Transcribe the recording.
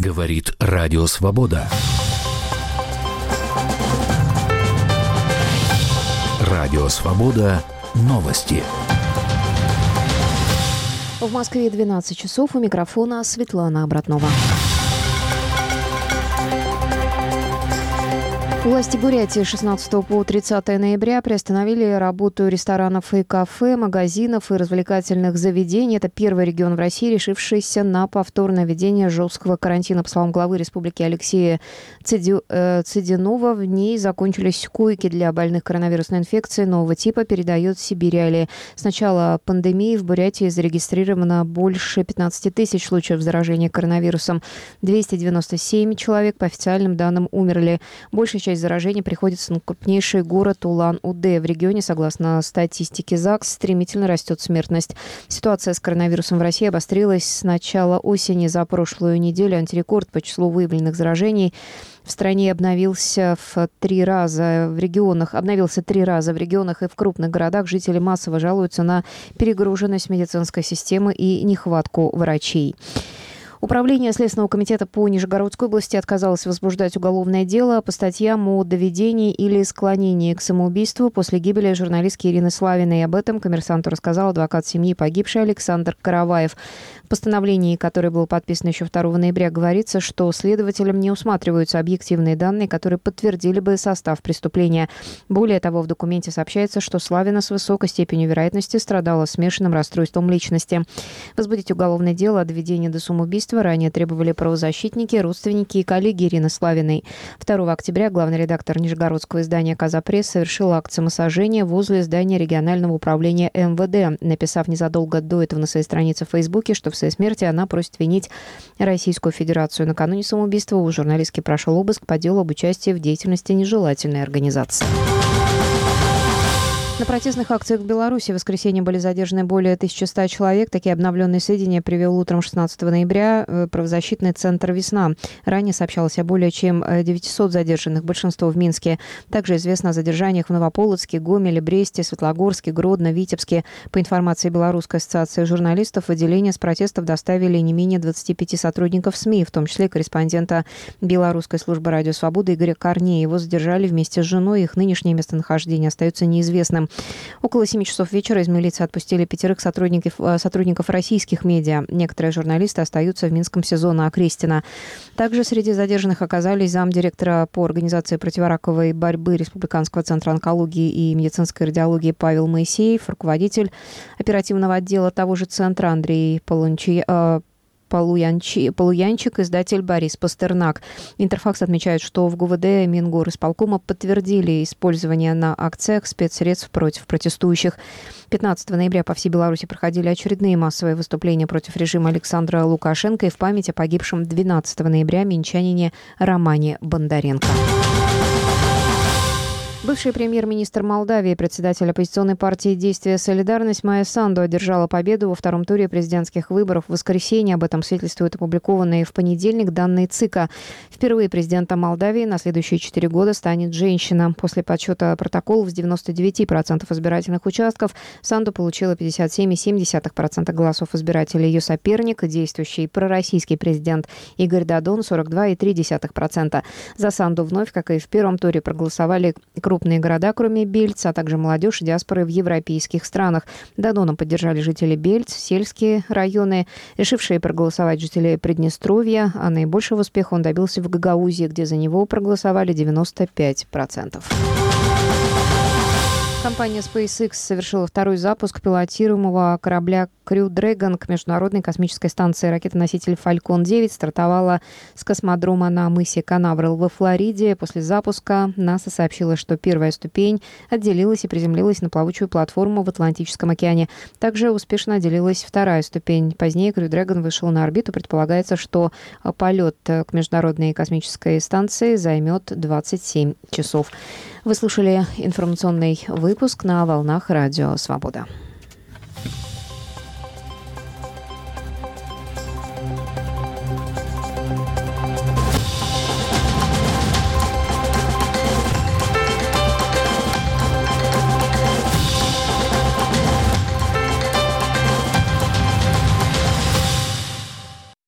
Говорит Радио Свобода. Радио Свобода. Новости. В Москве 12 часов. У микрофона Светлана Обратнова. Власти Бурятии 16 по 30 ноября приостановили работу ресторанов и кафе, магазинов и развлекательных заведений. Это первый регион в России, решившийся на повторное введение жесткого карантина. По словам главы республики Алексея Цыдинова, в ней закончились койки для больных коронавирусной инфекцией нового типа, передает Сибирь. С начала пандемии в Бурятии зарегистрировано больше 15 тысяч случаев заражения коронавирусом. 297 человек, по официальным данным, умерли. Большая часть заражений приходится на крупнейший город Улан-Удэ. В регионе, согласно статистике ЗАГС, стремительно растет смертность. Ситуация с коронавирусом в России обострилась с начала осени. За прошлую неделю антирекорд по числу выявленных заражений в стране обновился 3 раза в регионах и в крупных городах. Жители массово жалуются на перегруженность медицинской системы и нехватку врачей. Управление Следственного комитета по Нижегородской области отказалось возбуждать уголовное дело по статьям о доведении или склонении к самоубийству после гибели журналистки Ирины Славиной. Об этом «Коммерсанту» рассказал адвокат семьи погибшей Александр Караваев. В постановлении, которое было подписано еще 2 ноября, говорится, что следователям не усматриваются объективные данные, которые подтвердили бы состав преступления. Более того, в документе сообщается, что Славина с высокой степенью вероятности страдала смешанным расстройством личности. Возбудить уголовное дело о доведении до самоубийства ранее требовали правозащитники, родственники и коллеги Ирины Славиной. 2 октября главный редактор нижегородского издания «Казапресс» совершил акт самосожжения возле здания регионального управления МВД, написав незадолго до этого на своей странице в Фейсбуке, что в своей смерти она просит винить Российскую Федерацию. Накануне самоубийства у журналистки прошел обыск по делу об участии в деятельности нежелательной организации. На протестных акциях в Беларуси в воскресенье были задержаны более 1100 человек. Такие обновленные сведения привел утром 16 ноября правозащитный центр «Весна». Ранее сообщалось о более чем 900 задержанных, большинство в Минске. Также известно о задержаниях в Новополоцке, Гомеле, Бресте, Светлогорске, Гродно, Витебске. По информации Белорусской ассоциации журналистов, в отделение с протестов доставили не менее 25 сотрудников СМИ, в том числе корреспондента Белорусской службы «Радио Свобода» Игоря Корнея. Его задержали вместе с женой. Их нынешнее местонахождение остается неизвестным. Около 7 часов вечера из милиции отпустили 5 сотрудников российских медиа. Некоторые журналисты остаются в Минском СИЗО на Окрестина. Также среди задержанных оказались замдиректора по организации противораковой борьбы Республиканского центра онкологии и медицинской радиологии Павел Моисеев, руководитель оперативного отдела того же центра Андрей Полуянчик, издатель Борис Пастернак. Интерфакс отмечает, что в ГУВД Мингорисполкома подтвердили использование на акциях спецсредств против протестующих. 15 ноября по всей Беларуси проходили очередные массовые выступления против режима Александра Лукашенко и в память о погибшем 12 ноября минчанине Романе Бондаренко. Бывший премьер-министр Молдавии, председатель оппозиционной партии «Действие Солидарность» Майя Санду одержала победу во втором туре президентских выборов в воскресенье. Об этом свидетельствуют опубликованные в понедельник данные ЦИКа. Впервые президентом Молдавии на следующие 4 года станет женщина. После подсчета протоколов с 99% избирательных участков Санду получила 57,7% голосов избирателей. Ее соперник, действующий пророссийский президент Игорь Додон, 42,3%. За Санду вновь, как и в первом туре, проголосовали крупные города, кроме Бельца, а также молодежь и диаспоры в европейских странах. Додоном поддержали жители Бельц, сельские районы, решившие проголосовать жители Приднестровья, а наибольшего успеха он добился в Гагаузии, где за него проголосовали 95%. Компания SpaceX совершила второй запуск пилотируемого корабля Crew Dragon к Международной космической станции. Ракета-носитель Falcon 9 стартовала с космодрома на мысе Канаверал во Флориде. После запуска НАСА сообщила, что первая ступень отделилась и приземлилась на плавучую платформу в Атлантическом океане. Также успешно отделилась вторая ступень. Позднее Crew Dragon вышел на орбиту. Предполагается, что полет к Международной космической станции займет 27 часов. Вы слушали информационный выпуск на волнах Радио Свобода.